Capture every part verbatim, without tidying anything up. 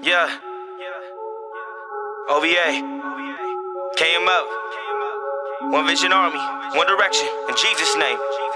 Yeah. O V A. K M F. One Vision Army. One Direction. In Jesus' name.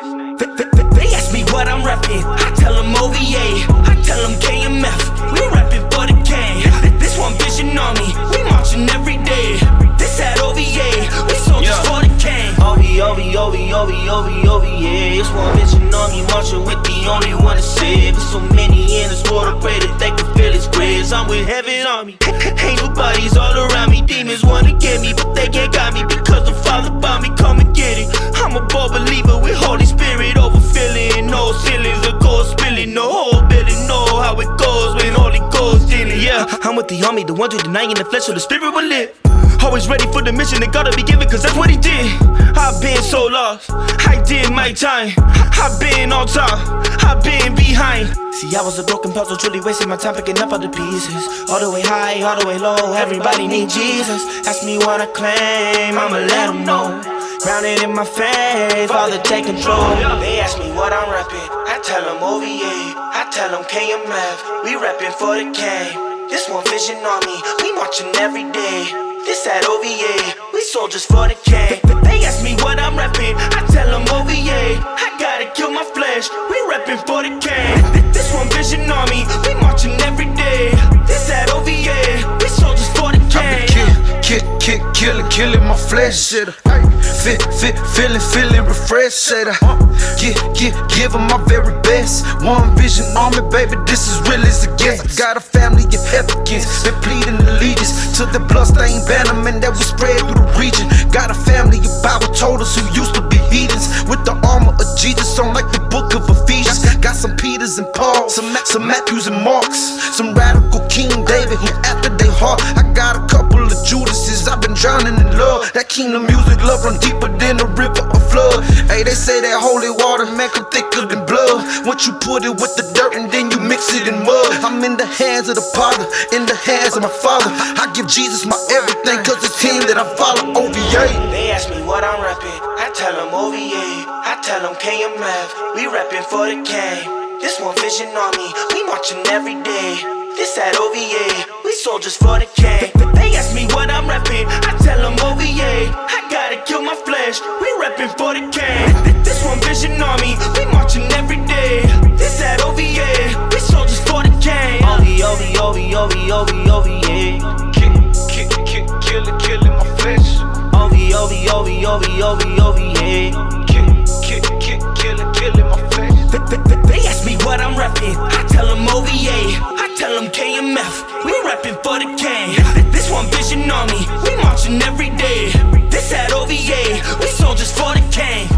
They ask me what I'm rapping. I tell them O V A. I tell them K M F. We rapping for the gang. This One Vision Army. We marching every day. This at O V A. We soldiers yeah. for the gang. O V, O V, O V, O V, O V, O V, yeah. It's One Vision Army marching with the only one to save. There's so many in this world, I pray that they can feel His grace. I'm with Heaven Army. Angel bodies all around me. Demons wanna get me, but they can't got me because the Father bought me. Come and get it. I'm a bold believer with Holy Spirit overfilling. No ceilings of gold spilling. No whole building. Know how it goes when Holy Ghost in it. Yeah, I'm with the army, the ones who denying the flesh so the spirit will live. Always ready for the mission that gotta be given, cause that's what He did. I've been so lost, I did my time. I've been on top, I've been behind. See, I was a broken puzzle, truly wasting my time picking up all the pieces. All the way high, all the way low, everybody need Jesus. Ask me what I claim, I'ma let them know. Grounded in my faith, Father take control. They ask me what I'm rapping, I tell them O V A. I tell them K M F, we rapping for the gang. This One Vision Army, we marching every day. This at O V A, we soldiers for the gang. They ask me what I'm rapping, I tell them O V A. I gotta kill my flesh, we rapping for the gang. This One Vision Army, we marching every day. This at O V A, we soldiers for the gang. Kill, kill, kill, killing, killing my flesh, shit. Fit, fit, feeling, feeling refreshed, shit. Get, get, give them my very best. One Vision Army, baby, this is real as it gets. I got a family of Africans, been pleading allegiance to the bloodstained bannerman that was spread through the region. Got a family of Bible tolders who used to be heathens, with the armor of Jesus on like the book of Ephesians. Got some Peters and Pauls, some, some Matthews and Marks, some radical King David who after they heart. I got a couple of Judases, I've been drowning in love. That kingdom music love run deeper than a river of flood. Hey, they say that holy water make them thicker than blood. Once you put it with the dirt and then you mix it in mud. I'm in the hands of the Father, in the hands of my Father. I give Jesus my everything, cause it's Him that I follow. O V A. They ask me what I'm rapping, I tell them O V A. I tell them K M F, we rapping for the gang. This One Vision Army, we marching every day. This at O V A, we soldiers for the gang. They ask me what I'm rapping, I tell them O V A. I gotta kill my flesh, we rapping for the gang. This One Vision Army, we marching every day. This at O V A, we soldiers for the gang. O V, O V, O V, O V, O V, O V, yeah. Kill, kill, kill, killing, killing my flesh. O V, O V, O V, O V, O V, O V, yeah. Kill, kill, kill, killing, killing my flesh. They ask me what I'm rapping, I tell them O V A. I tell them K M F, we rapping for the gang. This One Vision Army, we marching every day. This at O V A, we soldiers for the gang.